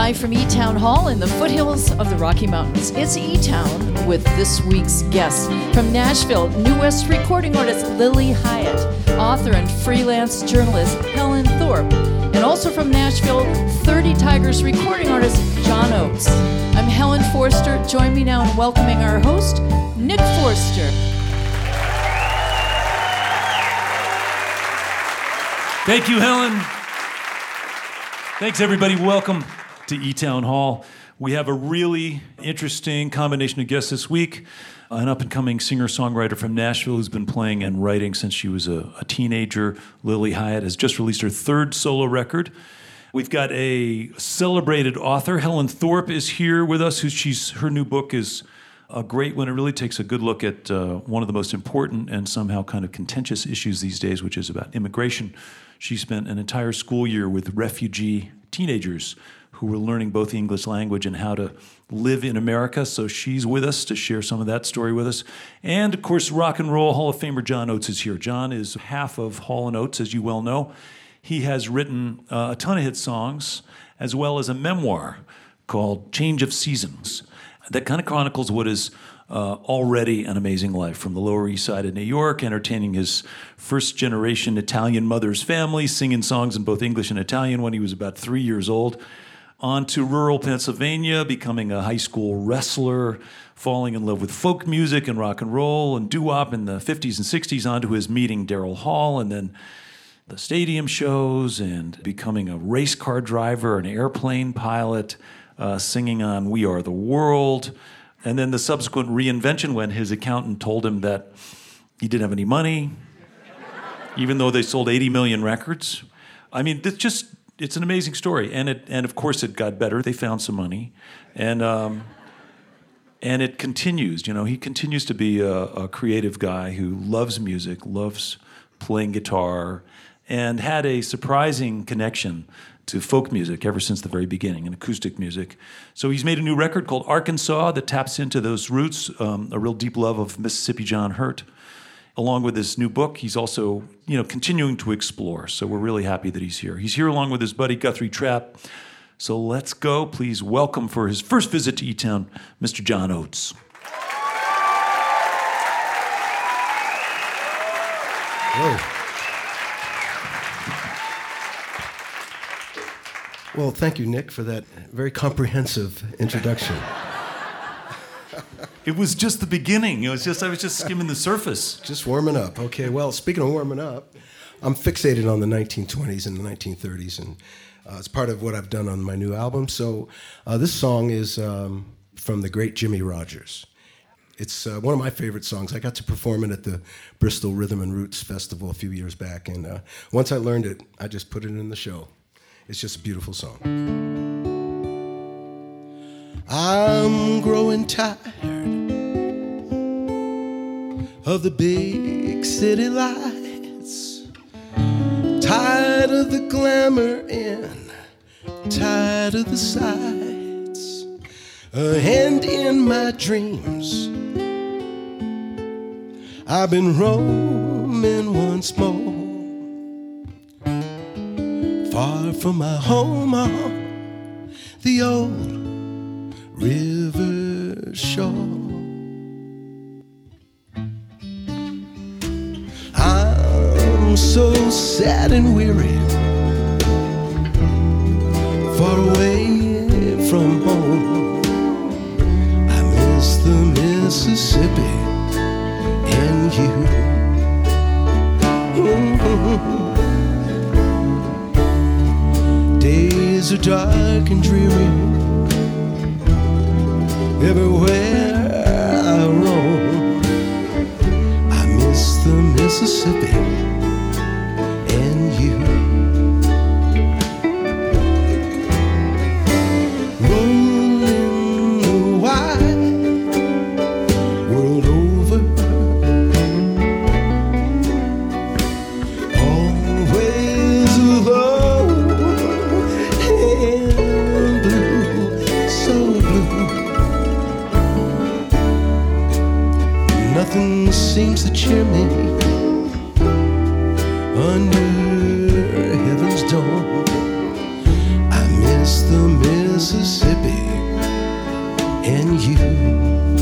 live from E-Town Hall in the foothills of the Rocky Mountains. It's E-Town with this week's guest. From Nashville, New West recording artist Lily Hiatt, author and freelance journalist Helen Thorpe, and also from Nashville, 30 Tigers recording artist John Oates. I'm Helen Forster. Join me now in welcoming our host, Nick Forster. Thank you, Helen. Thanks, everybody. Welcome to E-Town Hall. We have a really interesting combination of guests this week. An up-and-coming singer-songwriter from Nashville who's been playing and writing since she was a teenager. Lily Hiatt has just released her third solo record. We've got a celebrated author. Helen Thorpe is here with us. Her new book is a great one. It really takes a good look at one of the most important and somehow kind of contentious issues these days, which is about immigration. She spent an entire school year with refugee teenagers who were learning both the English language and how to live in America. So she's with us to share some of that story with us. And, of course, Rock and Roll Hall of Famer John Oates is here. John is half of Hall & Oates, as you well know. He has written a ton of hit songs, as well as a memoir called Change of Seasons that kind of chronicles what is already an amazing life from the Lower East Side of New York, entertaining his first-generation Italian mother's family, singing songs in both English and Italian when he was about 3 years old, on to rural Pennsylvania, becoming a high school wrestler, falling in love with folk music and rock and roll and doo-wop in the 50s and 60s, on to his meeting Daryl Hall, and then the stadium shows and becoming a race car driver, an airplane pilot, singing on We Are the World, and then the subsequent reinvention when his accountant told him that he didn't have any money, even though they sold 80 million records. I mean, it's an amazing story, and of course it got better. They found some money, and it continues. You know, he continues to be a creative guy who loves music, loves playing guitar, and had a surprising connection to folk music ever since the very beginning, and acoustic music. So he's made a new record called Arkansas that taps into those roots, a real deep love of Mississippi John Hurt. Along with his new book, he's also, continuing to explore. So we're really happy that he's here. He's here along with his buddy Guthrie Trapp. So let's go. Please welcome for his first visit to E-Town, Mr. John Oates. Whoa. Well, thank you, Nick, for that very comprehensive introduction. It was just the beginning. I was just skimming the surface. Just warming up. Okay, well, speaking of warming up, I'm fixated on the 1920s and the 1930s, and it's part of what I've done on my new album. So this song is from the great Jimmie Rodgers. It's one of my favorite songs. I got to perform it at the Bristol Rhythm and Roots Festival a few years back, and once I learned it, I just put it in the show. It's just a beautiful song. I'm growing tired of the big city lights, tired of the glamour and tired of the sights, and in my dreams I've been roaming once more, far from my home on the old river shore. I'm so sad and weary, far away from home. I miss the Mississippi and you. Days are dark and dreary everywhere I roam. I miss the Mississippi and you. Rolling the wide world over, always alone and blue, so blue. Nothing seems to cheer me under heaven's dome. I miss the Mississippi and you.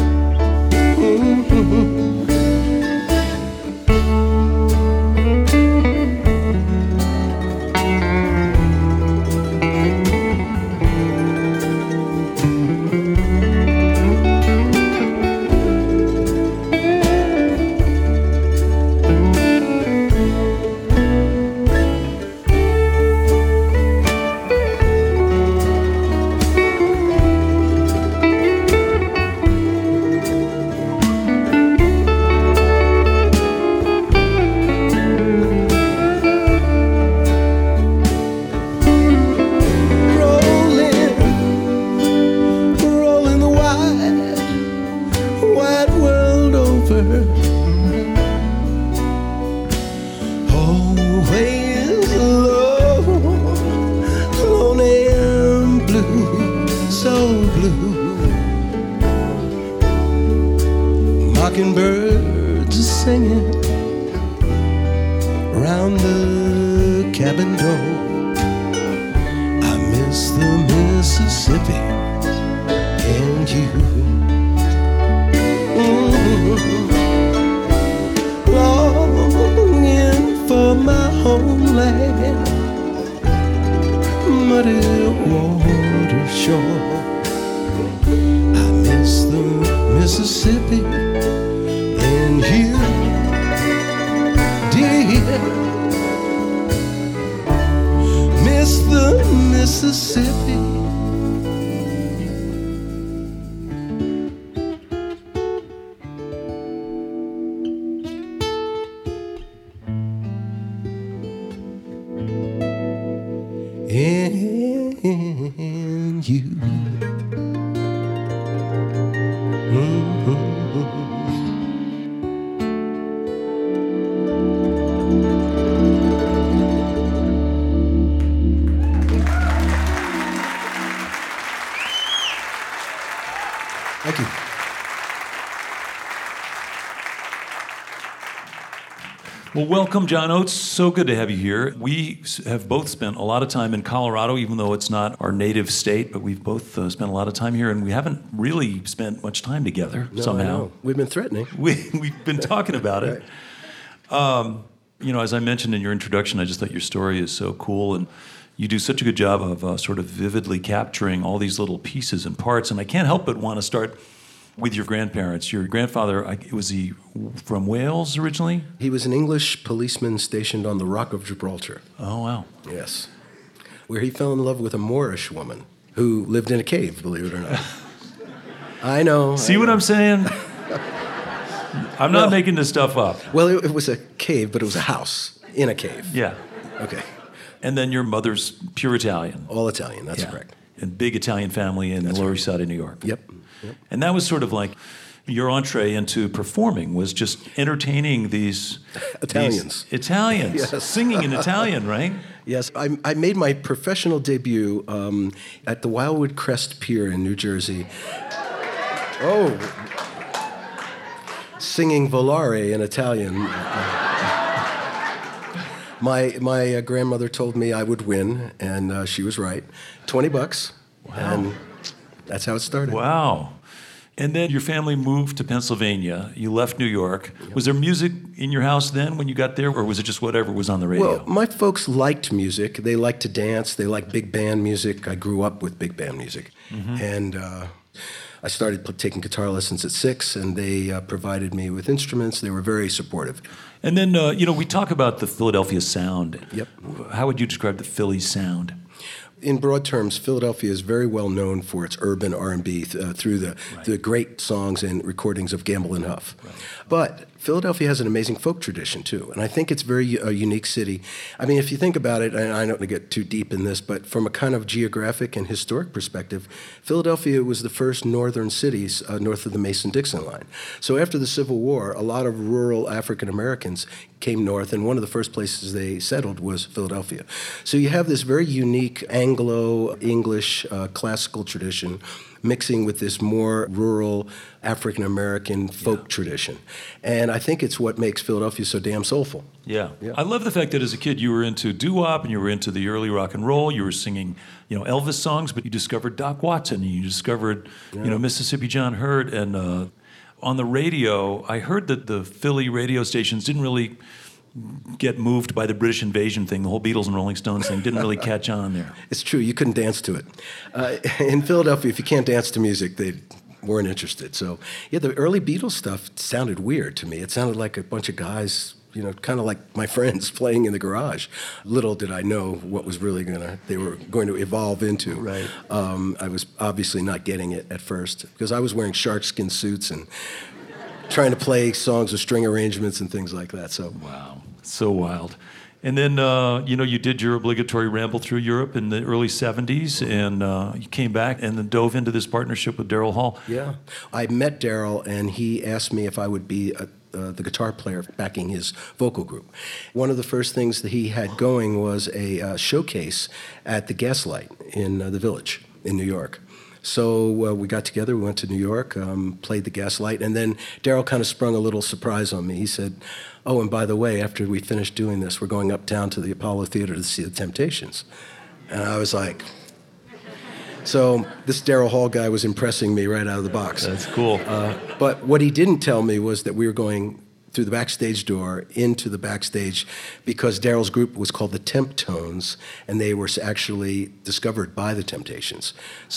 Mockingbirds are singing round the cabin door. I miss the Mississippi and you. Longing for my homeland, muddy water shore. I miss the Mississippi and you, dear. Miss the Mississippi. And you. Thank you. Well, welcome, John Oates. So good to have you here. We have both spent a lot of time in Colorado, even though it's not our native state, but we've both spent a lot of time here, and we haven't really spent much time together somehow. I know. We've been threatening. We've been talking about it. Right. As I mentioned in your introduction, I just thought your story is so cool, and you do such a good job of sort of vividly capturing all these little pieces and parts, and I can't help but want to start with your grandparents. Your grandfather, was he from Wales originally? He was an English policeman stationed on the Rock of Gibraltar. Oh, wow. Yes. Where he fell in love with a Moorish woman who lived in a cave, believe it or not. I know. See what I'm saying? I'm not making this stuff up. Well, it was a cave, but it was a house in a cave. Yeah. Okay. And then your mother's pure Italian. All Italian, that's correct. And big Italian family in the Lower East Side of New York. Yep. And that was sort of like your entree into performing, was just entertaining these Italians. Italians, Yes. Singing in Italian, right? Yes, I made my professional debut at the Wildwood Crest Pier in New Jersey. Oh, singing Volare in Italian. My grandmother told me I would win, and she was right. $20. Wow. And that's how it started. Wow. And then your family moved to Pennsylvania. You left New York. Yep. Was there music in your house then when you got there, or was it just whatever was on the radio? Well, my folks liked music. They liked to dance. They liked big band music. I grew up with big band music. Mm-hmm. And I started taking guitar lessons at 6, and they provided me with instruments. They were very supportive. And then, we talk about the Philadelphia sound. Yep. How would you describe the Philly sound? In broad terms, Philadelphia is very well known for its urban R&B through the great songs and recordings of Gamble and Huff. Right. But Philadelphia has an amazing folk tradition, too, and I think it's a unique city. I mean, if you think about it, and I don't want to get too deep in this, but from a kind of geographic and historic perspective, Philadelphia was the first northern cities north of the Mason-Dixon line. So after the Civil War, a lot of rural African Americans came north, and one of the first places they settled was Philadelphia. So you have this very unique Anglo-English classical tradition mixing with this more rural African-American folk tradition. And I think it's what makes Philadelphia so damn soulful. Yeah. I love the fact that as a kid you were into doo-wop and you were into the early rock and roll. You were singing, Elvis songs, but you discovered Doc Watson and you discovered, Mississippi John Hurt. And on the radio, I heard that the Philly radio stations didn't really get moved by the British invasion thing. The whole Beatles and Rolling Stones thing didn't really catch on there. It's true. You couldn't dance to it. In Philadelphia, if you can't dance to music, they weren't interested. So, the early Beatles stuff sounded weird to me. It sounded like a bunch of guys, kind of like my friends playing in the garage. Little did I know what was really they were going to evolve into. Right. I was obviously not getting it at first because I was wearing sharkskin suits and trying to play songs with string arrangements and things like that. So wow, so wild. And then you did your obligatory ramble through Europe in the early '70s, and you came back and then dove into this partnership with Daryl Hall. Yeah, I met Daryl, and he asked me if I would be the guitar player backing his vocal group. One of the first things that he had going was a showcase at the Gaslight in the Village in New York. So we got together, we went to New York, played the Gaslight, and then Daryl kind of sprung a little surprise on me. He said, "Oh, and by the way, after we finish doing this, we're going uptown to the Apollo Theater to see the Temptations." And I was like, so this Daryl Hall guy was impressing me right out of the box. That's cool. But what he didn't tell me was that we were going through the backstage door into the backstage because Daryl's group was called the Temptones, and they were actually discovered by the Temptations.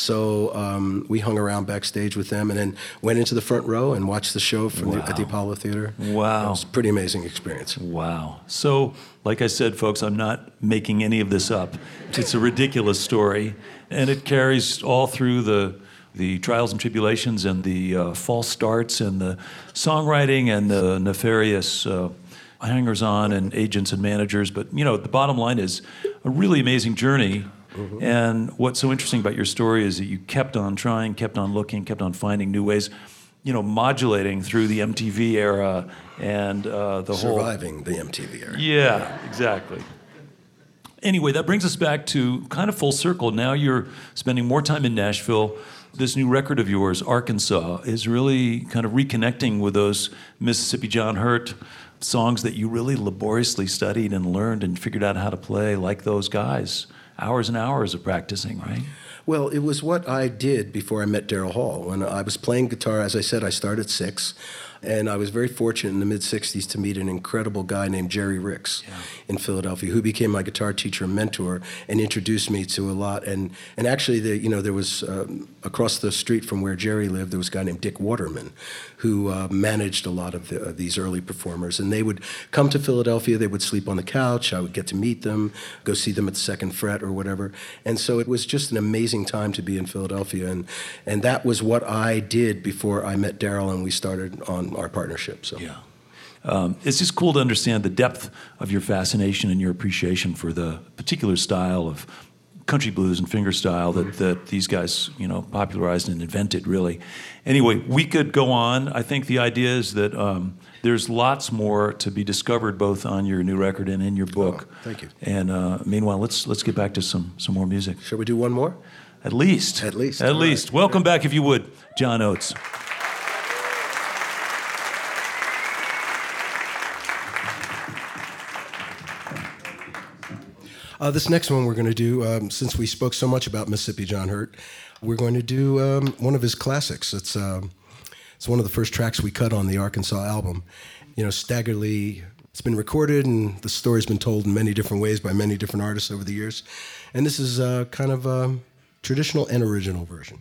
So we hung around backstage with them and then went into the front row and watched the show at the Apollo Theater. Wow. It was a pretty amazing experience. Wow. So, like I said, folks, I'm not making any of this up. It's a ridiculous story, and it carries all through the trials and tribulations and the false starts and the songwriting and the nefarious hangers-on and agents and managers. But, the bottom line is a really amazing journey. Mm-hmm. And what's so interesting about your story is that you kept on trying, kept on looking, kept on finding new ways, modulating through the MTV era and surviving the MTV era. Yeah, exactly. Anyway, that brings us back to kind of full circle. Now you're spending more time in Nashville. This new record of yours, Arkansas, is really kind of reconnecting with those Mississippi John Hurt songs that you really laboriously studied and learned and figured out how to play like those guys. Hours and hours of practicing, right? Well, it was what I did before I met Daryl Hall. When I was playing guitar, as I said, I started at 6. And I was very fortunate in the mid-'60s to meet an incredible guy named Jerry Ricks in Philadelphia, who became my guitar teacher and mentor and introduced me to a lot. And actually, there was, across the street from where Jerry lived, there was a guy named Dick Waterman, who managed a lot of these early performers. And they would come to Philadelphia, they would sleep on the couch, I would get to meet them, go see them at the Second Fret or whatever. And so it was just an amazing time to be in Philadelphia. And that was what I did before I met Daryl and we started on our partnership. So. Yeah. It's just cool to understand the depth of your fascination and your appreciation for the particular style of country blues and fingerstyle that these guys, popularized and invented, really. Anyway, we could go on. I think the idea is that there's lots more to be discovered both on your new record and in your book. Oh, thank you. And meanwhile, let's get back to some more music. Shall we do one more? At least. At least. At least. Right. Welcome back, if you would, John Oates. This next one we're going to do, since we spoke so much about Mississippi John Hurt, we're going to do one of his classics. It's one of the first tracks we cut on the Arkansas album. Stagger Lee, it's been recorded and the story's been told in many different ways by many different artists over the years. And this is kind of a traditional and original version.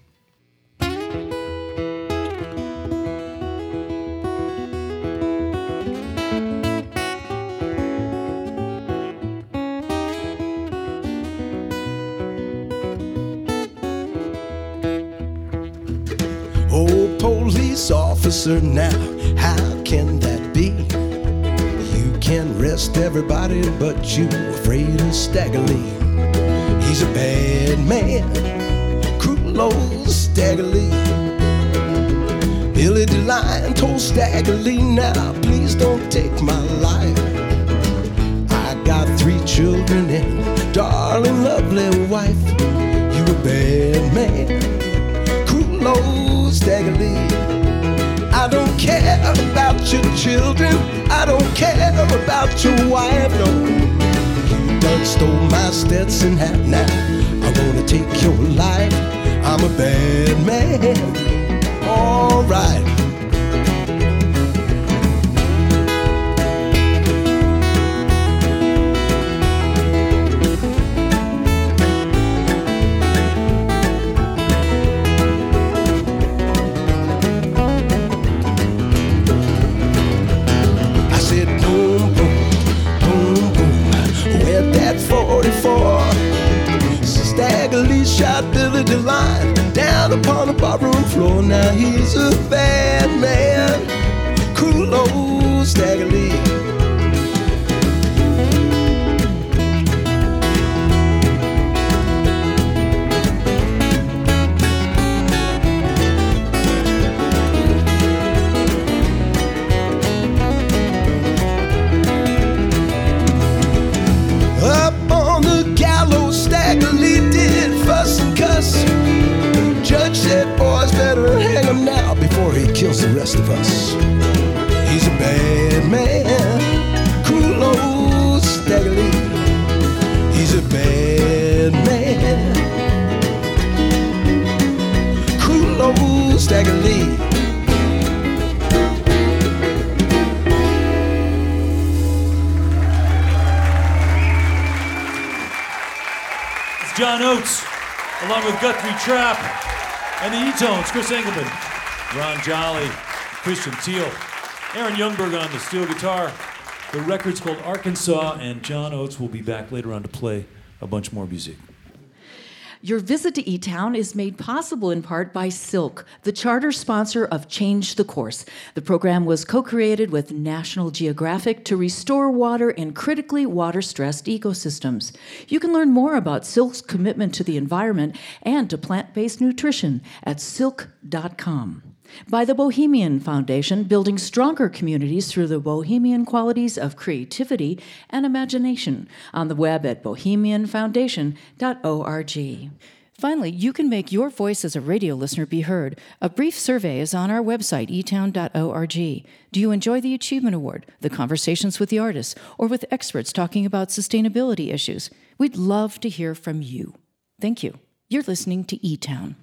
Oh, police officer, now, how can that be? You can arrest everybody, but you afraid of Stagger Lee. He's a bad man, cruel old Stagger Lee. Billy DeLine told Stagger Lee, now, please don't take my life. got 3 children and darling, lovely wife. You a bad man, cruel old Stagger Lee. I don't care about your children, I don't care about your wife, no. You done stole my Stetson hat, now I wanna take your life. I'm a bad man, alright. Shot Billy DeLine down upon the barroom floor. Now he's a bad man, cruel old Stagger Lee. Up on the gallows, Stagger Lee did fuss and cuss. Judge said, boys, better hang him now before he kills the rest of us. He's a bad man, cruel old Stagger Lee. He's a bad man, cruel old Stagger Lee. John Oates, along with Guthrie Trapp, and the E-Tones, Chris Engelman, Ron Jolly, Christian Teal, Aaron Youngberg on the steel guitar. The record's called Arkansas, and John Oates will be back later on to play a bunch more music. Your visit to E-Town is made possible in part by Silk, the charter sponsor of Change the Course. The program was co-created with National Geographic to restore water in critically water-stressed ecosystems. You can learn more about Silk's commitment to the environment and to plant-based nutrition at silk.com. By the Bohemian Foundation, building stronger communities through the bohemian qualities of creativity and imagination, on the web at bohemianfoundation.org. Finally, you can make your voice as a radio listener be heard. A brief survey is on our website, etown.org. Do you enjoy the Achievement Award, the conversations with the artists, or with experts talking about sustainability issues? We'd love to hear from you. Thank you. You're listening to E-Town.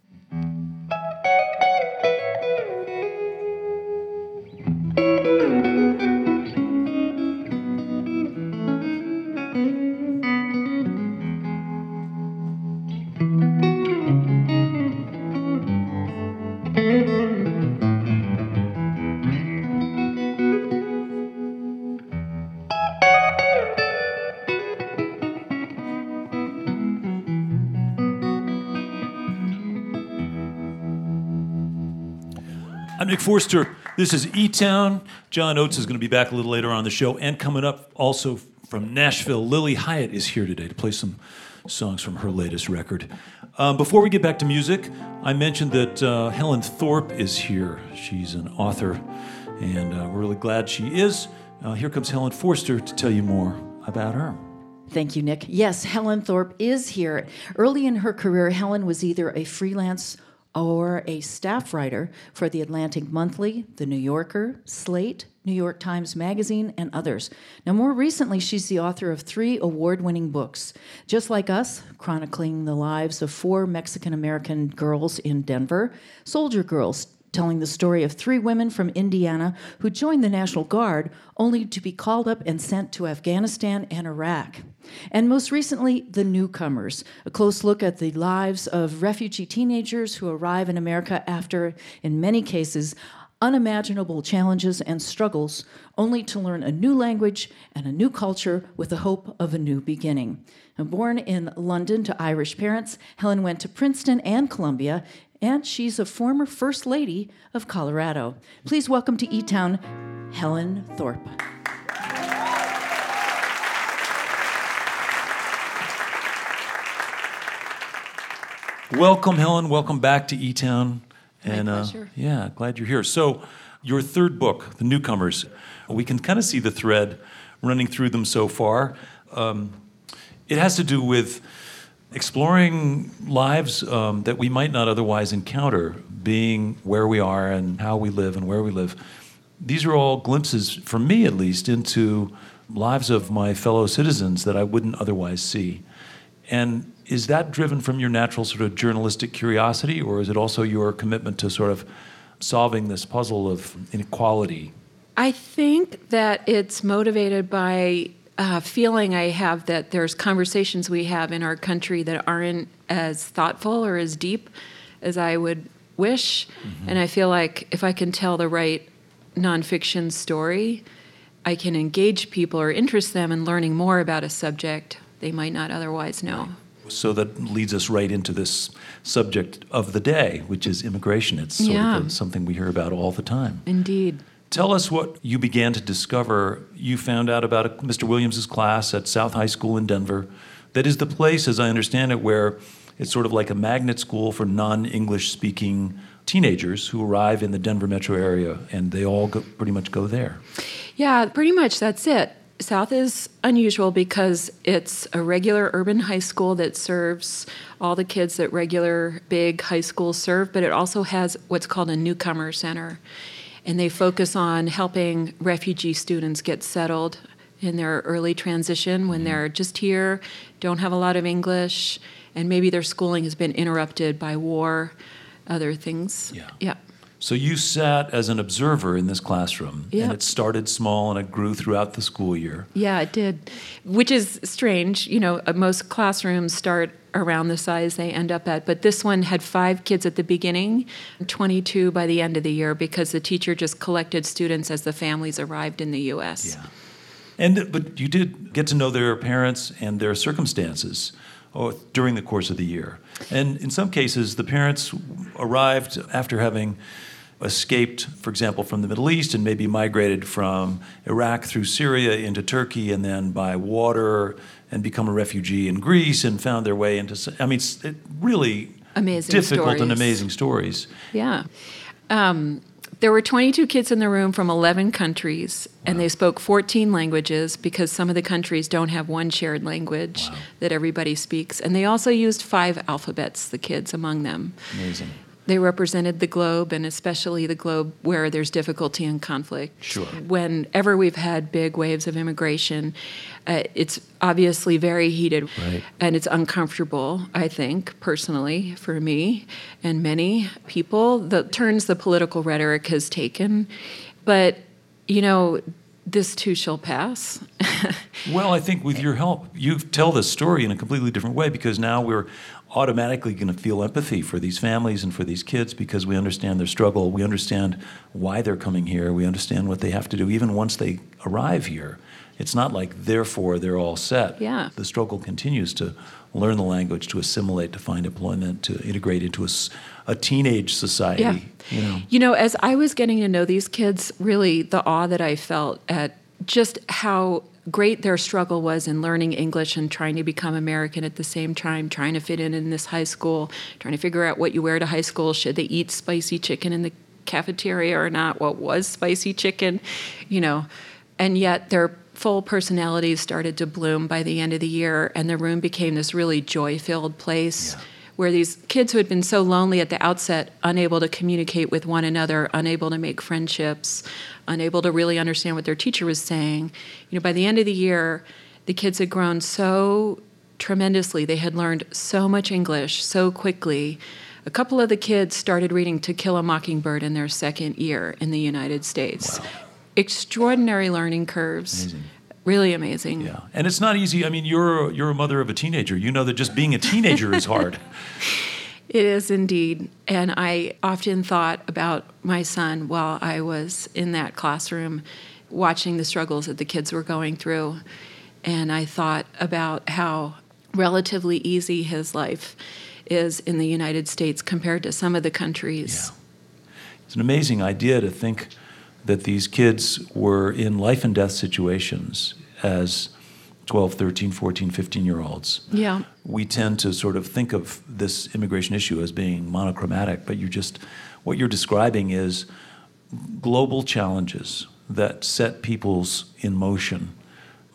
I'm Nick Forster. This is E-Town. John Oates is going to be back a little later on the show. And coming up also from Nashville, Lily Hyatt is here today to play some songs from her latest record. Before we get back to music, I mentioned that Helen Thorpe is here. She's an author, and we're really glad she is. Here comes Helen Forster to tell you more about her. Thank you, Nick. Yes, Helen Thorpe is here. Early in her career, Helen was either a freelance or a staff writer for the Atlantic Monthly, The New Yorker, Slate, New York Times Magazine, and others. Now, more recently, she's the author of 3 award-winning books. Just Like Us, chronicling the lives of 4 Mexican-American girls in Denver, Soldier Girls, telling the story of 3 women from Indiana who joined the National Guard only to be called up and sent to Afghanistan and Iraq. And most recently, The Newcomers, a close look at the lives of refugee teenagers who arrive in America after, in many cases, unimaginable challenges and struggles, only to learn a new language and a new culture with the hope of a new beginning. Now, born in London to Irish parents, Helen went to Princeton and Columbia, and she's a former First Lady of Colorado. Please welcome to E-Town, Helen Thorpe. Welcome, Helen. Welcome back to E-Town. And pleasure. Yeah, glad you're here. So, your third book, The Newcomers, we can kind of see the thread running through them so far. It has to do with exploring lives that we might not otherwise encounter, being where we are and how we live and where we live. These are all glimpses, for me at least, into lives of my fellow citizens that I wouldn't otherwise see. And is that driven from your natural sort of journalistic curiosity, or is it also your commitment to sort of solving this puzzle of inequality? I think that it's motivated by feeling I have that there's conversations we have in our country that aren't as thoughtful or as deep as I would wish. Mm-hmm. And I feel like if I can tell the right nonfiction story, I can engage people or interest them in learning more about a subject they might not otherwise know. So that leads us right into this subject of the day, which is immigration. It's sort of something we hear about all the time. Indeed. Tell us what you began to discover. You found out about Mr. Williams' class at South High School in Denver. That is the place, as I understand it, where it's sort of like a magnet school for non-English speaking teenagers who arrive in the Denver metro area, and they all pretty much go there. Yeah, pretty much that's it. South is unusual because it's a regular urban high school that serves all the kids that regular big high schools serve, but it also has what's called a newcomer center. And they focus on helping refugee students get settled in their early transition when they're just here, don't have a lot of English, and maybe their schooling has been interrupted by war, other things. Yeah. So you sat as an observer in this classroom, and it started small and it grew throughout the school year. Yeah, it did, which is strange. You know, most classrooms start around the size they end up at, but this one had 5 kids at the beginning, 22 by the end of the year, because the teacher just collected students as the families arrived in the U.S. Yeah. But you did get to know their parents and their circumstances during the course of the year. And in some cases, the parents arrived after having escaped, for example, from the Middle East and maybe migrated from Iraq through Syria into Turkey and then by water and become a refugee in Greece and found their way into, really amazing difficult stories. And amazing stories. Yeah. There were 22 kids in the room from 11 countries, and they spoke 14 languages because some of the countries don't have one shared language that everybody speaks. And they also used 5 alphabets, the kids among them. Amazing. They represented the globe, and especially the globe where there's difficulty and conflict. Sure. Whenever we've had big waves of immigration, it's obviously very heated, and it's uncomfortable, I think, personally, for me and many people, the turns the political rhetoric has taken. But, this too shall pass. Well, I think with your help, you tell this story in a completely different way, because now we're automatically going to feel empathy for these families and for these kids because we understand their struggle. We understand why they're coming here. We understand what they have to do even once they arrive here. It's not like, therefore, they're all set. Yeah. The struggle continues to learn the language, to assimilate, to find employment, to integrate into a teenage society. Yeah. As I was getting to know these kids, really the awe that I felt at just how great their struggle was in learning English and trying to become American at the same time, trying to fit in this high school, trying to figure out what you wear to high school. Should they eat spicy chicken in the cafeteria or not? What was spicy chicken? And yet their full personalities started to bloom by the end of the year, and the room became this really joy-filled place where these kids who had been so lonely at the outset, unable to communicate with one another, unable to make friendships, unable to really understand what their teacher was saying. By the end of the year, the kids had grown so tremendously. They had learned so much English so quickly. A couple of the kids started reading To Kill a Mockingbird in their second year in the United States. Wow. Extraordinary learning curves. Amazing. Really amazing. Yeah, and it's not easy. You're a mother of a teenager. You know that just being a teenager is hard. It is indeed. And I often thought about my son while I was in that classroom watching the struggles that the kids were going through. And I thought about how relatively easy his life is in the United States compared to some of the countries. Yeah. It's an amazing idea to think that these kids were in life and death situations as 12, 13, 14, 15-year-olds. Yeah. We tend to sort of think of this immigration issue as being monochromatic, but what you're describing is global challenges that set peoples in motion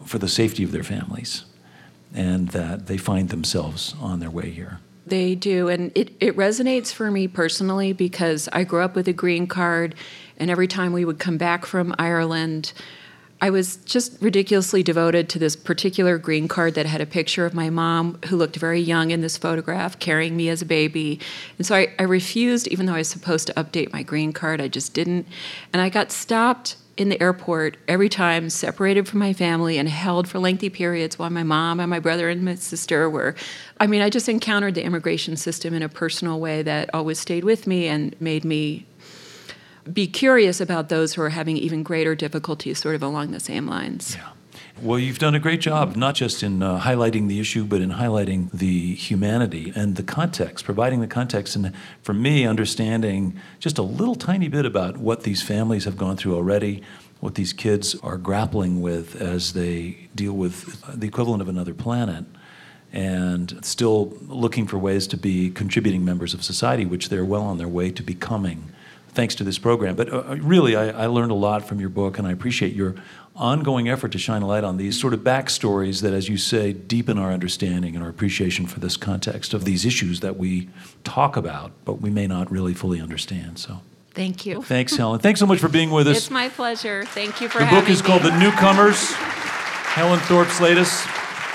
for the safety of their families, and that they find themselves on their way here. They do, and it resonates for me personally because I grew up with a green card, and every time we would come back from Ireland, I was just ridiculously devoted to this particular green card that had a picture of my mom, who looked very young in this photograph, carrying me as a baby. And so I refused, even though I was supposed to update my green card, I just didn't. And I got stopped in the airport every time, separated from my family and held for lengthy periods while my mom and my brother and my sister were. I just encountered the immigration system in a personal way that always stayed with me and made me be curious about those who are having even greater difficulties sort of along the same lines. Yeah. Well, you've done a great job, not just in highlighting the issue, but in highlighting the humanity and the context, providing the context, and for me, understanding just a little tiny bit about what these families have gone through already, what these kids are grappling with as they deal with the equivalent of another planet, and still looking for ways to be contributing members of society, which they're well on their way to becoming, thanks to this program. But really, I learned a lot from your book, and I appreciate your ongoing effort to shine a light on these sort of backstories that, as you say, deepen our understanding and our appreciation for this context of these issues that we talk about, but we may not really fully understand. So, thank you. Thanks, Helen. Thanks so much for being with us. It's my pleasure. Thank you for having me. The book is called The Newcomers, Helen Thorpe's latest.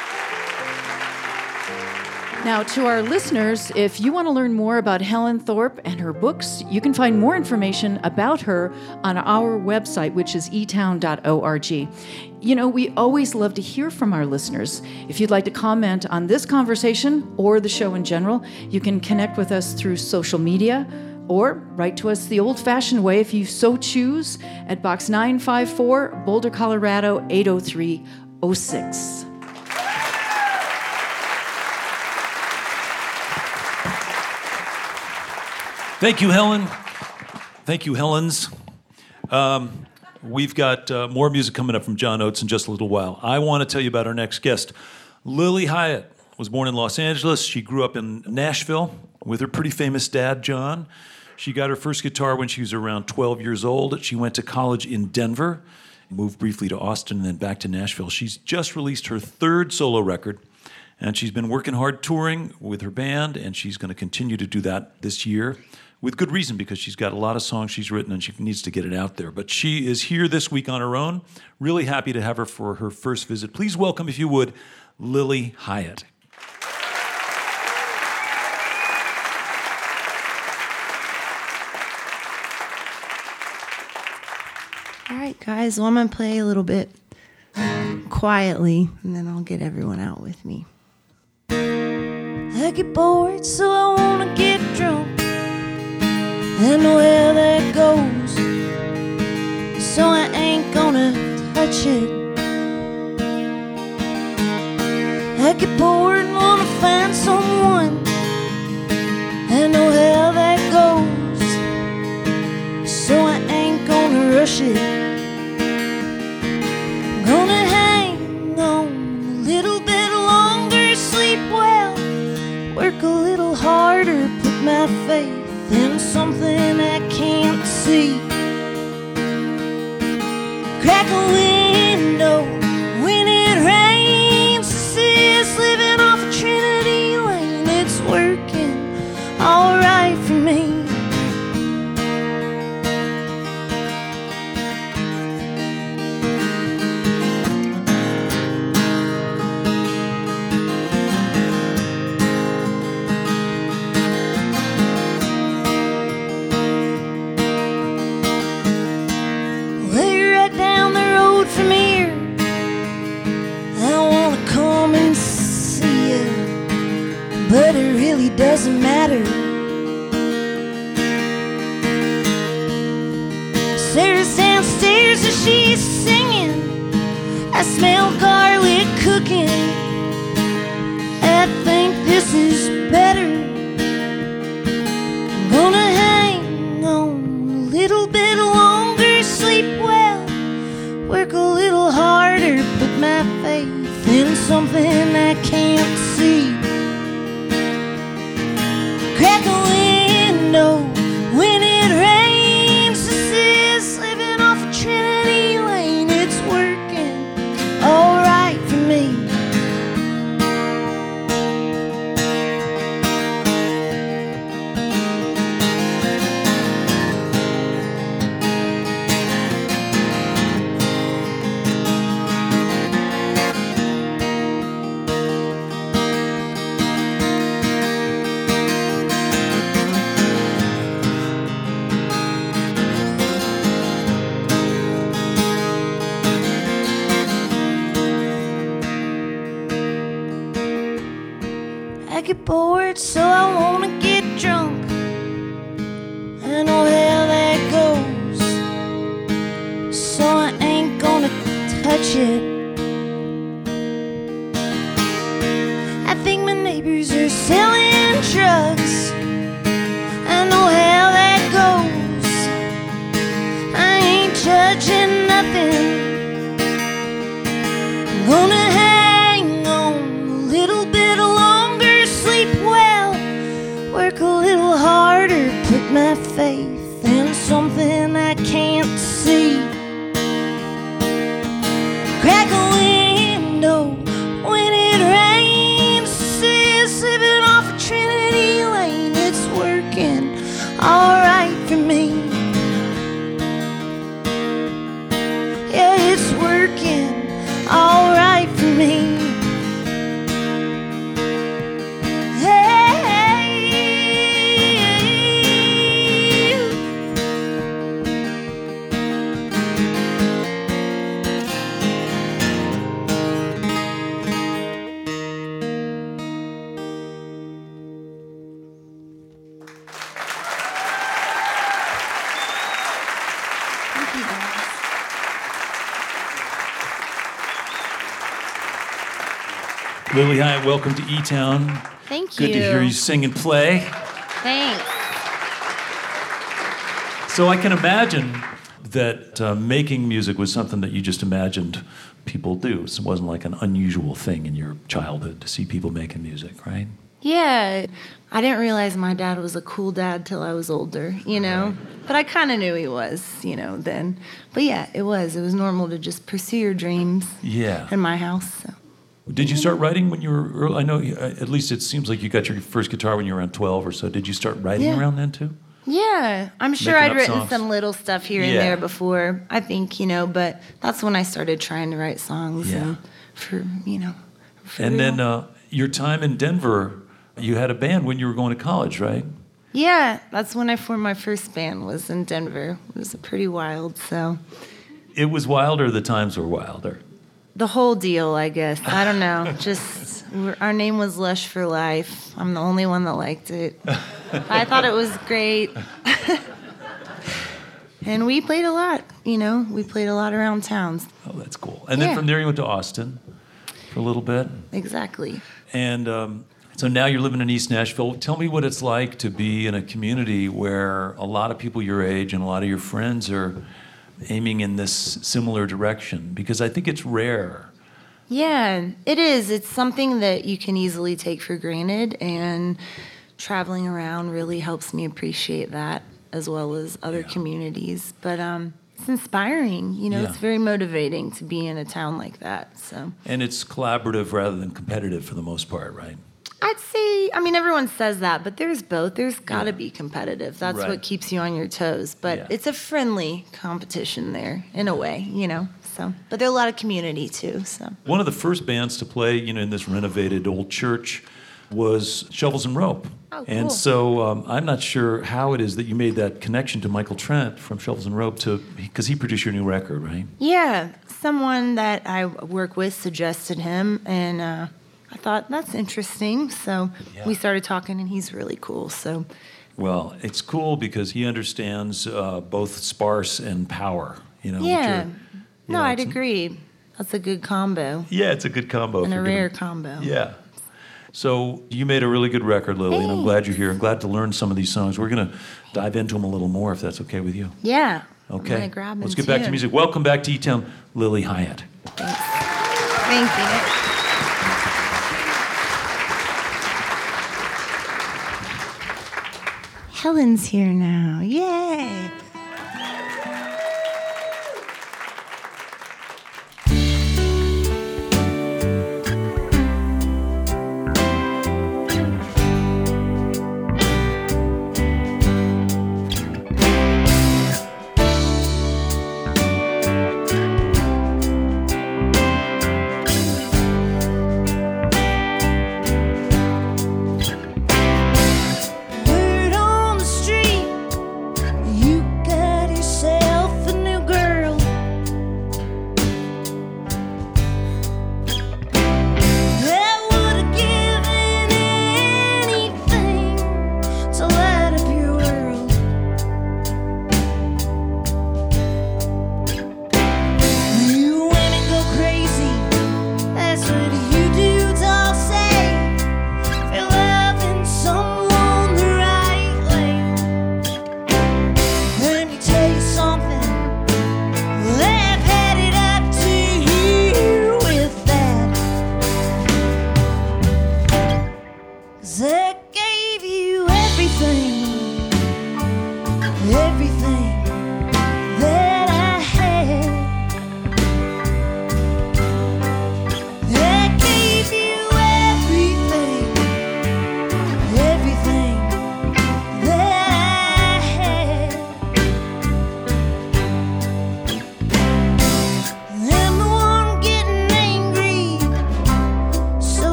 Now, to our listeners, if you want to learn more about Helen Thorpe and her books, you can find more information about her on our website, which is etown.org. You know, we always love to hear from our listeners. If you'd like to comment on this conversation or the show in general, you can connect with us through social media or write to us the old-fashioned way if you so choose at Box 954, Boulder, Colorado 80306. Thank you, Helen. Thank you, Helens. We've got more music coming up from John Oates in just a little while. I want to tell you about our next guest. Lily Hyatt was born in Los Angeles. She grew up in Nashville with her pretty famous dad, John. She got her first guitar when she was around 12 years old. She went to college in Denver, moved briefly to Austin, and then back to Nashville. She's just released her third solo record, and she's been working hard touring with her band, and she's going to continue to do that this year. With good reason, because she's got a lot of songs she's written and she needs to get it out there. But she is here this week on her own. Really happy to have her for her first visit. Please welcome, if you would, Lily Hyatt. All right, guys. Well, I'm going to play a little bit quietly, and then I'll get everyone out with me. I get bored, so I want to get drunk. I know where that goes, so I ain't gonna touch it. I get bored and wanna find someone. I know how that goes, so I ain't gonna rush it. I'm gonna hang on a little bit longer, sleep well, work a little harder, put my faith in something I can't see. Crack a window when it rains. Sis living off of Trinity Lane. It's working alright for me. From here, I wanna come and see you, but it really doesn't matter. Sarah's downstairs and she's singing. I smell garlic cooking. I think this is better. I'm gonna hang on a little bit longer, sleep well, work a little harder, put my faith in something I can't see. Crack a window when it rains. This is living off of Trinity Lane. It's working alright. bored, so I wanna get drunk. I know how that goes, so I ain't gonna touch it. I think my neighbors are selling drugs. I know how that goes. I ain't judging nothing. I'm gonna hang on a little bit longer, sleep well, work a little harder, put my faith in something I can't see. Crack a window when it rains, slipping off of Trinity Lane. It's working alright for me. Yeah, it's working alright for me. Lily Hyatt, welcome to E-Town. Thank you. Good to hear you sing and play. Thanks. So I can imagine that making music was something that you just imagined people do. It wasn't like an unusual thing in your childhood to see people making music, right? Yeah. I didn't realize my dad was a cool dad till I was older, you know? Right. But I kind of knew he was, you know, then. But yeah, it was. It was normal to just pursue your dreams in my house, so. Did you start writing when you were early? I know, at least it seems like you got your first guitar when you were around 12 or so. Did you start writing around then, too? Yeah. I'm sure I'd written songs? some little stuff here and there before, I think, you know, but that's when I started trying to write songs and for, you know, for And real. then your time in Denver, you had a band when you were going to college, right? Yeah, that's when I formed my first band, was in Denver. It was pretty wild, so. It was wilder, the times were wilder. The whole deal, I guess. I don't know. Just, our name was Lush for Life. I'm the only one that liked it. I thought it was great. And we played a lot, you know. We played a lot around towns. Oh, that's cool. And then from there you went to Austin for a little bit. Exactly. And so now you're living in East Nashville. Tell me what it's like to be in a community where a lot of people your age and a lot of your friends are aiming in this similar direction, because I think it's rare. Yeah, it is. It's something that you can easily take for granted, and traveling around really helps me appreciate that, as well as other communities. But it's inspiring, you know. It's very motivating to be in a town like that. So. And it's collaborative rather than competitive for the most part, right? I'd say, I mean, everyone says that, but there's both. There's got to be competitive. That's what keeps you on your toes. But it's a friendly competition there, in a way, you know. So, but there's a lot of community, too. So one of the first bands to play, you know, in this renovated old church was Shovels and Rope. Oh, cool. And so I'm not sure how it is that you made that connection to Michael Trent from Shovels and Rope, because he produced your new record, right? Yeah. Someone that I work with suggested him, and I thought, that's interesting. So we started talking, and he's really cool. So, well, it's cool because he understands both sparse and power. You know. Yeah. No, I'd agree. That's a good combo. Yeah, it's a good combo. And a rare combo. Yeah. So you made a really good record, Lily, and I'm glad you're here. I'm glad to learn some of these songs. We're going to dive into them a little more, if that's okay with you. Yeah. Okay. I'm gonna grab them. Let's get back to music. Welcome back to E-Town, Lily Hyatt. Thanks. Thank you. Helen's here now. Yay! Word on the street,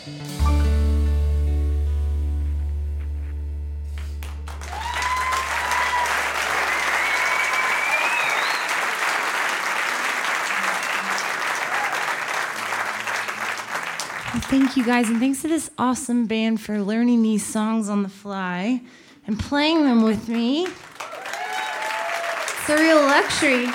Thank you guys, and thanks to this awesome band for learning these songs on the fly and playing them with me. It's a real luxury.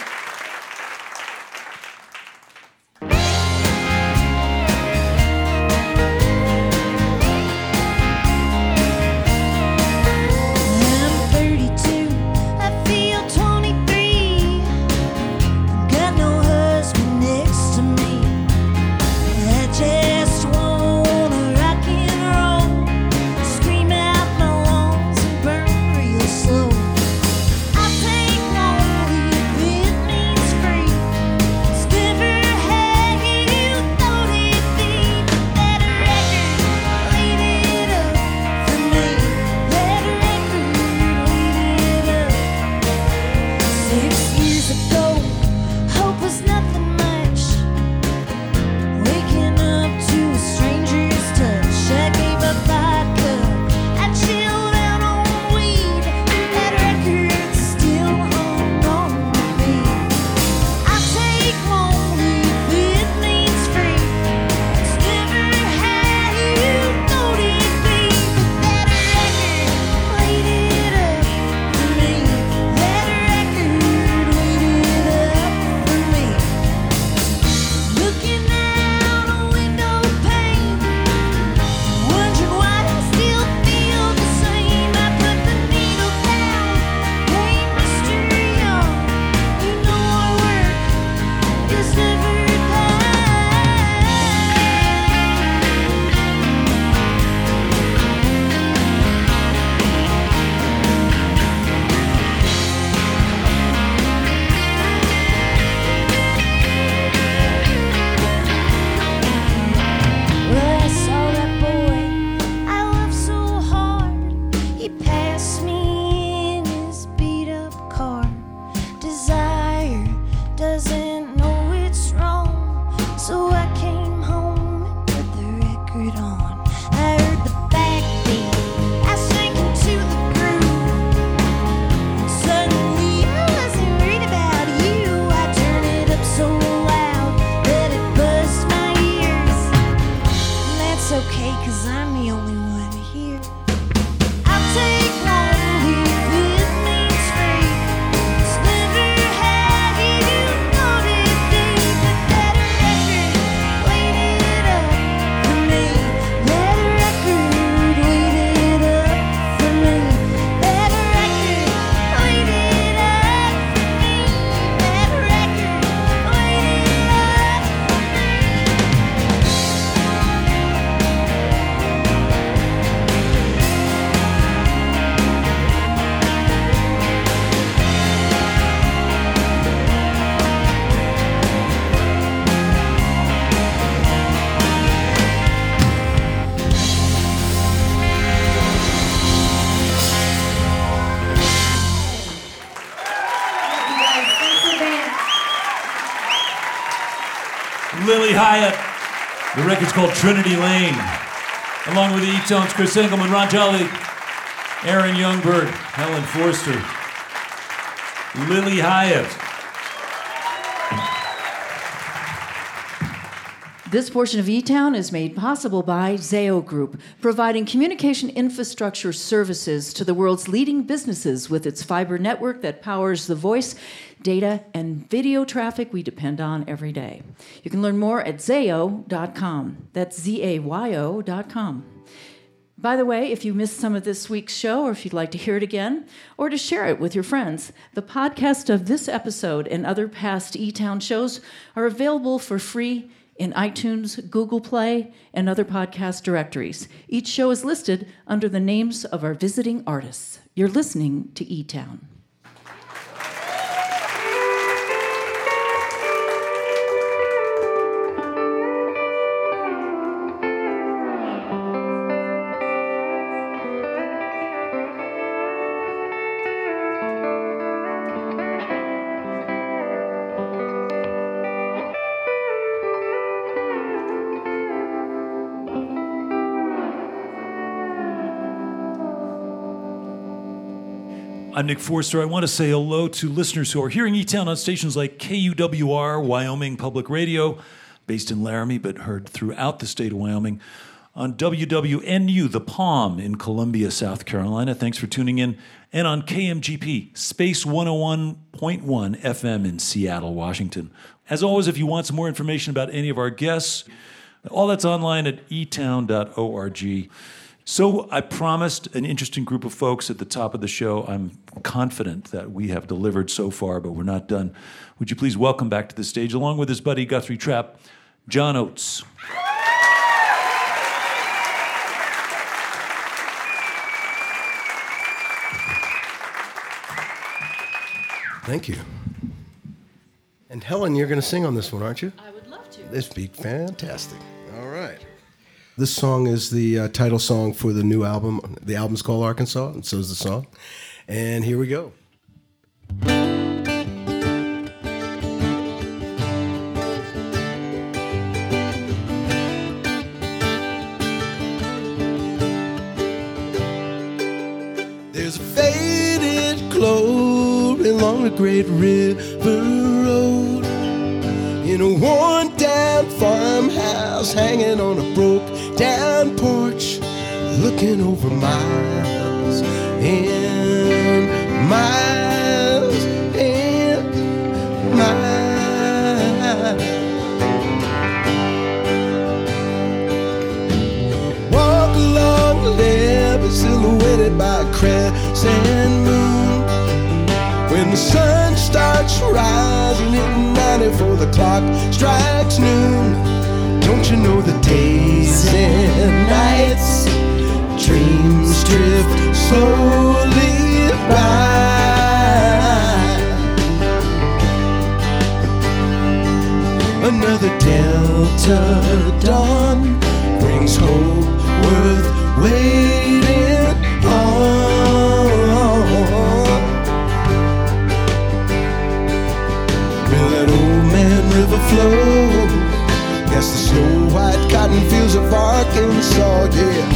Lily Hyatt. The record's called Trinity Lane. Along with the E-Tones, Chris Engelman, Ron Jolly, Aaron Youngberg, Helen Forster, Lily Hyatt. This portion of E-Town is made possible by Zayo Group, providing communication infrastructure services to the world's leading businesses with its fiber network that powers the voice, data, and video traffic we depend on every day. You can learn more at zayo.com. That's zayo.com. By the way, if you missed some of this week's show, or if you'd like to hear it again, or to share it with your friends, the podcast of this episode and other past E-Town shows are available for free in iTunes, Google Play, and other podcast directories. Each show is listed under the names of our visiting artists. You're listening to E-Town. I'm Nick Forster. I want to say hello to listeners who are hearing E-Town on stations like KUWR, Wyoming Public Radio, based in Laramie, but heard throughout the state of Wyoming, on WWNU, The Palm in Columbia, South Carolina. Thanks for tuning in. And on KMGP, Space 101.1 FM in Seattle, Washington. As always, if you want some more information about any of our guests, all that's online at etown.org. So I promised an interesting group of folks at the top of the show. I'm confident that we have delivered so far, but we're not done. Would you please welcome back to the stage, along with his buddy Guthrie Trapp, John Oates. Thank you. And Helen, you're going to sing on this one, aren't you? I would love to. This be fantastic. All right. This song is the title song for the new album. The album's called Arkansas, and so is the song. And here we go. There's a faded glory along the great river road, in a worn-down farmhouse, hanging on a broke-down porch, looking over miles and miles and miles. Walk along the levee, silhouetted by a crescent moon. When the sun starts rising at 9 before the clock strikes noon, don't you know the days and nights, dreams drift slowly by. Another Delta dawn brings hope worth waiting on. Will that old man river flow? Yes, the snow-white cotton fields of Arkansas, yeah.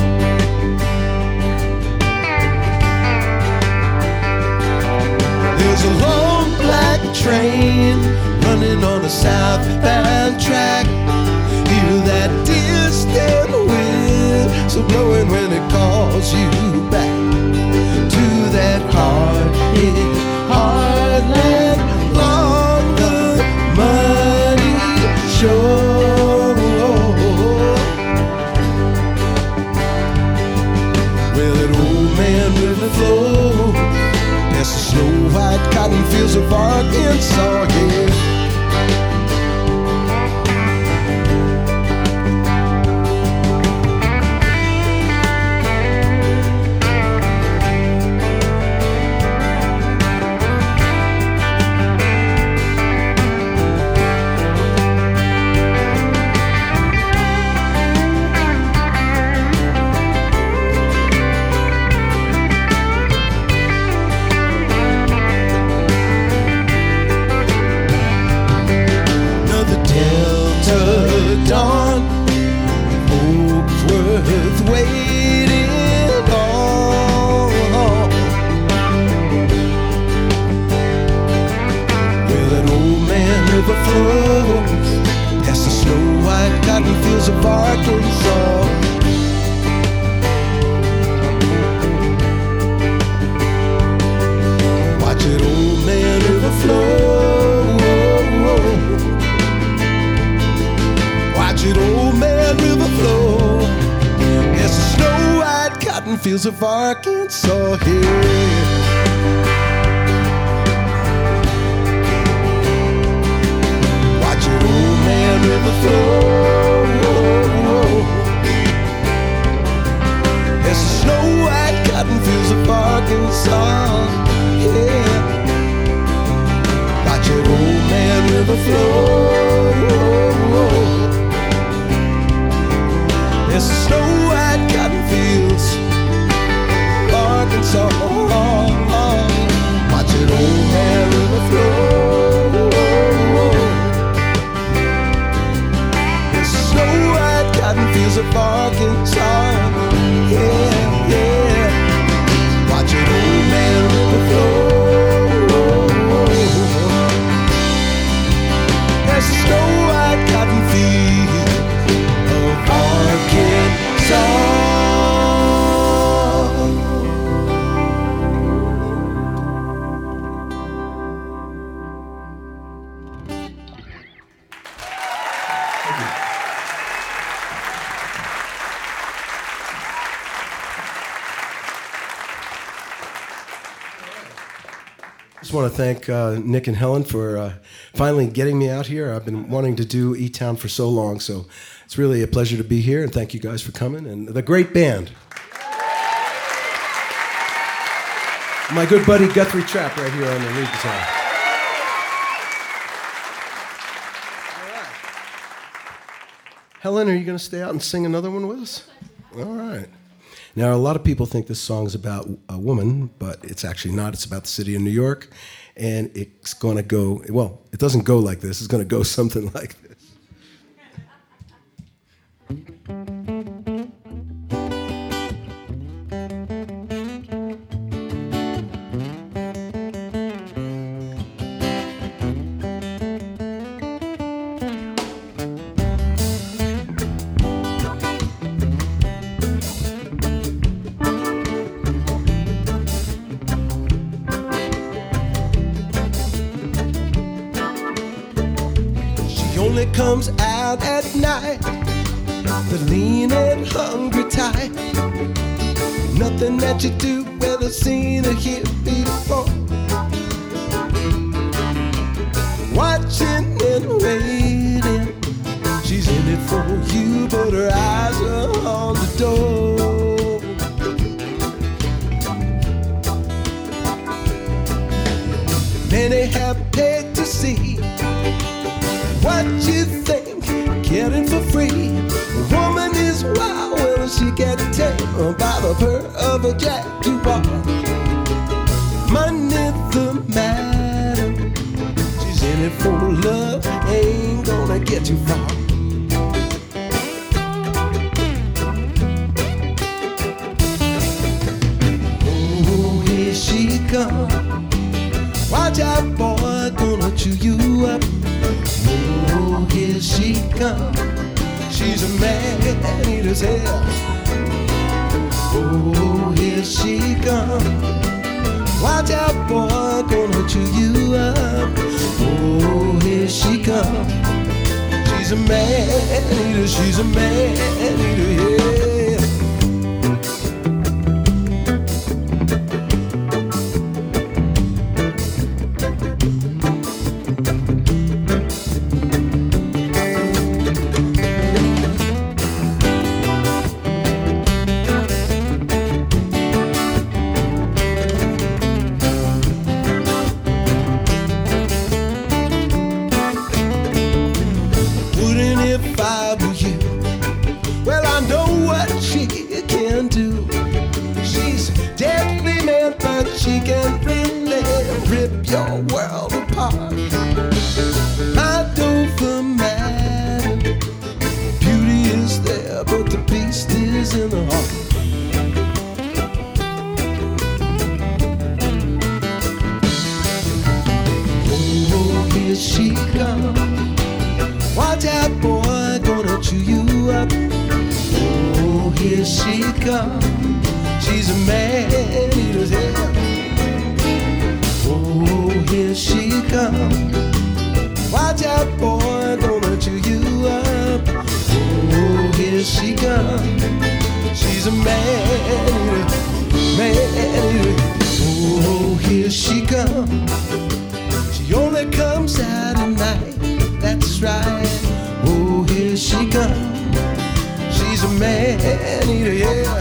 There's a long black train running on a southbound track. Hear that distant whistle blowing when it calls you back to that hard-hit heartland along the muddy shore. Well, that old man river flows past the snow-white cotton fields of Arkansas, yeah. Dawn, hope worth waiting on. Well, that old man river flows past the snow-white cotton fields of Arkansas. Watch that old man river flow. Watch it, old man river flow. Yes, the snow-white cotton fields of Arkansas here. Watch it, old man river flow. Yes, the snow-white cotton fields of Arkansas, yeah. Watch it, old man river flow. It's the snow-white cotton fields, Arkansas. Watch it, old man river flow. want to thank Nick and Helen for finally getting me out here. I've been wanting to do E-Town for so long, so it's really a pleasure to be here, and thank you guys for coming, and the great band. My good buddy Guthrie Trapp right here on the lead guitar. Helen, are you going to stay out and sing another one with us? All right. Now, a lot of people think this song's about a woman, but it's actually not. It's about the city of New York, and it's going to go, well, it doesn't go like this. It's going to go something like this. Comes out at night, the lean and hungry type. Nothing that you do, whether seen or hear before. Watching and waiting, she's in it for you, but her eyes are on the door. Many have paid to see what you think, getting for free. A woman is wild when she gets tamed by the purr of a jaguar. Money the matter, she's in it for love, ain't gonna get too far. Oh, here she comes. Watch out, boy, gonna chew you up. Oh, here she comes. She's a man-eater's hell. Oh, here she comes. Watch out, boy, gonna chew you up. Oh, here she comes. She's a man-eater, she's a man-eater, yeah. She's a man-eater's hell. Oh, here she comes. Watch out, boy, gonna chew you up. Oh, here she comes. She's a man-eater, man-eater. Oh, here she comes. She only comes out at night, that's right. Oh, here she comes. She's a man-eater, yeah.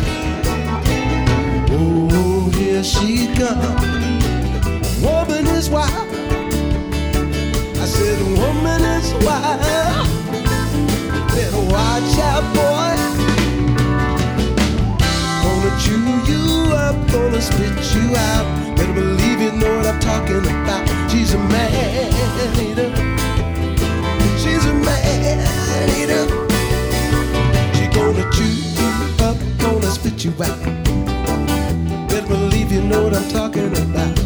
Oh, here she comes. Woman is wild. I said, woman is wild. Better watch out, boy. Gonna chew you up, gonna spit you out. Better believe you know what I'm talking about. She's a man-eater. She's a man-eater. Gonna chew you up, gonna spit you out. Better believe you know what I'm talking about.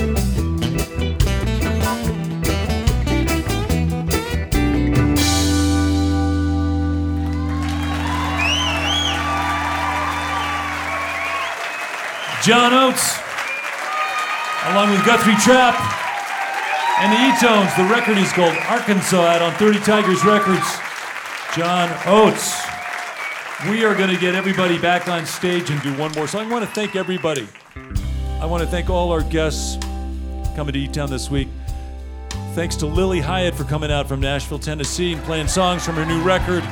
John Oates, along with Guthrie Trapp and the E-Tones. The record is called Arkansas, out on 30 Tigers Records. John Oates. We are going to get everybody back on stage and do one more song. I want to thank everybody. I want to thank all our guests. coming to E-Town this week. Thanks to Lily Hyatt for coming out from Nashville, Tennessee, and playing songs from her new record,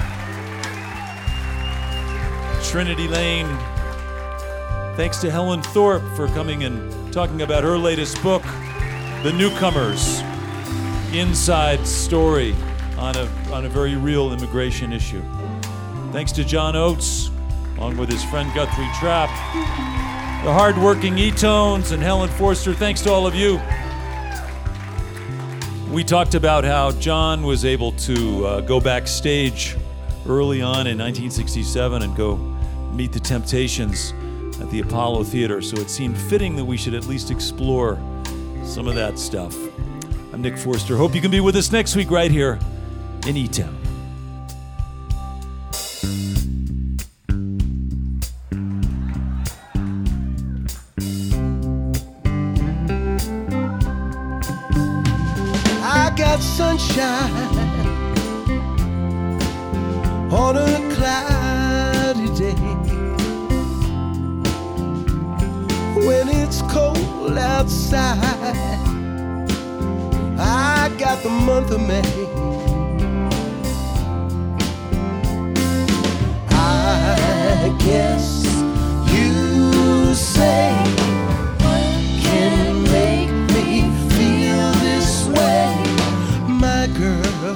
Trinity Lane. Thanks to Helen Thorpe for coming and talking about her latest book, The Newcomers, Inside Story on a very real immigration issue. Thanks to John Oates, along with his friend Guthrie Trapp, the hard-working E-Tones, and Helen Forster. Thanks to all of you. We talked about how John was able to go backstage early on in 1967 and go meet the Temptations at the Apollo Theater, so it seemed fitting that we should at least explore some of that stuff. I'm Nick Forster. Hope you can be with us next week right here in E-Town. I got sunshine on a cloudy day. When it's cold outside, I got the month of May. I guess you say, what can make me feel this way? My girl,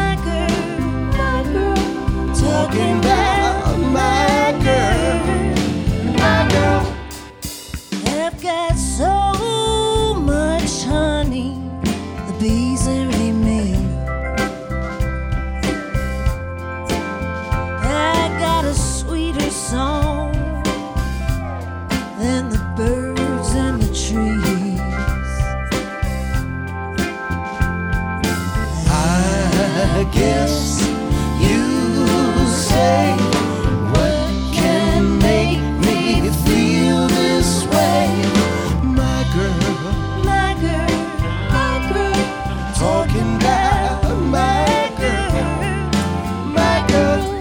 talking about my girl. I've got so much honey, the bees envy me. I got a sweeter song than the birds and the trees. I guess you say, what can make me feel this way? My girl, talking about my girl.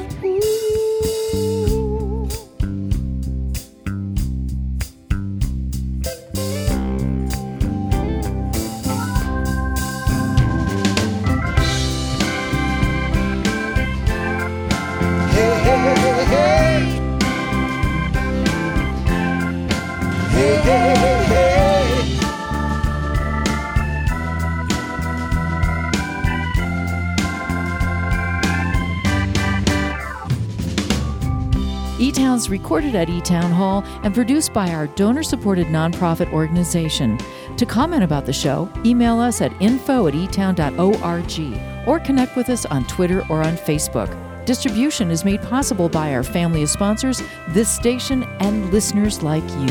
E-Town's recorded at E-Town Hall and produced by our donor-supported nonprofit organization. To comment about the show, email us at info@etown.org or connect with us on Twitter or on Facebook. Distribution is made possible by our family of sponsors, this station, and listeners like you.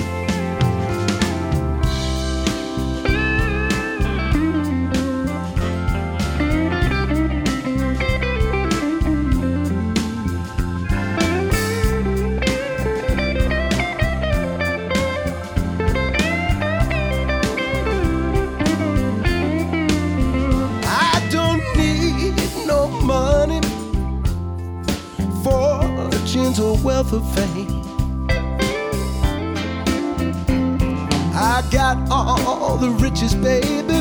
Wealth of fame. I got all the riches, baby,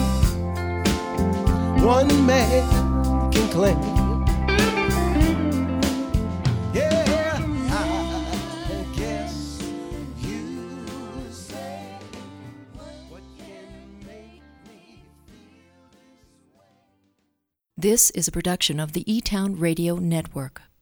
one man can claim. Yeah, I guess you say, what can make me feel this way? This is a production of the E-Town Radio Network.